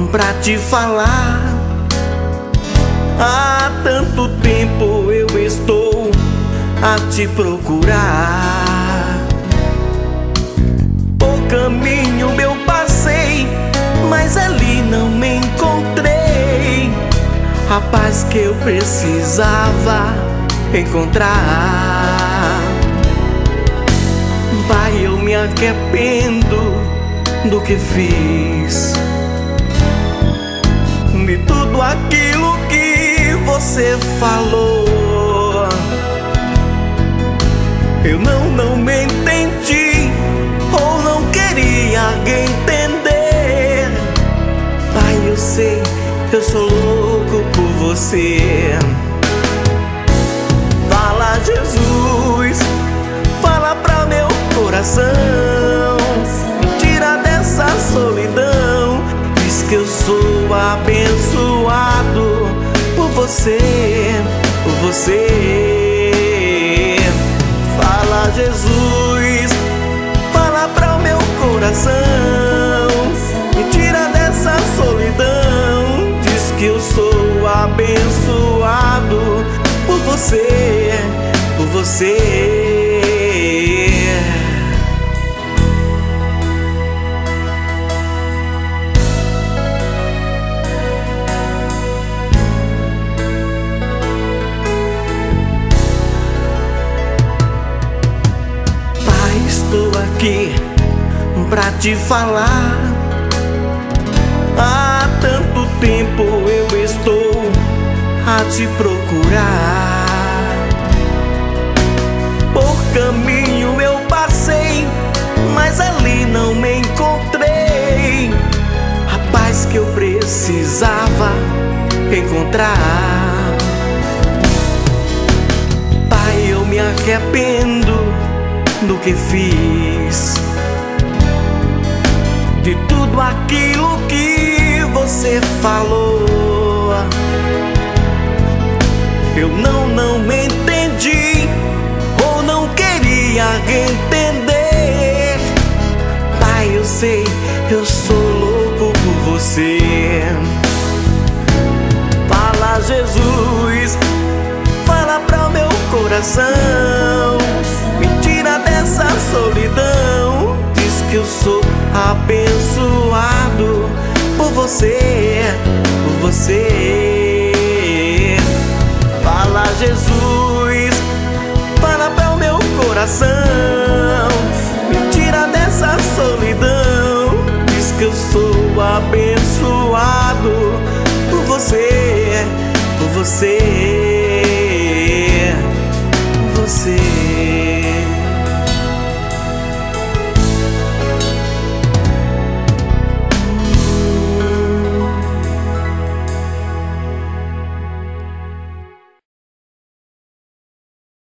pra te falar. Há tanto tempo eu estou a te procurar. O caminho eu passei, mas ali não me encontrei a paz que eu precisava encontrar. Pai, eu me arrependo do que fiz, de tudo aquilo que você falou. Eu não me entendi, ou não queria entender. Pai, eu sei, eu sou louco por você. Fala, Jesus, fala pra meu coração, me tira dessa solidão. Diz que eu sou abençoado por você, por você. Fala, Jesus, fala pra o meu coração, me tira dessa solidão. Diz que eu sou abençoado por você, por você. Estou aqui pra te falar. Há tanto tempo eu estou a te procurar. Por caminho eu passei, mas ali não me encontrei a paz que eu precisava encontrar. Pai, eu me arrependo do que fiz, de tudo aquilo que você falou. Eu não me entendi, ou não queria entender. Pai, eu sei, eu sou louco por você. Fala, Jesus, fala pra o meu coração, me tira dessa solidão. Diz que eu sou abençoado por você, por você. Fala, Jesus, fala pra o meu coração, me tira dessa solidão. Diz que eu sou abençoado por você, por você, por você.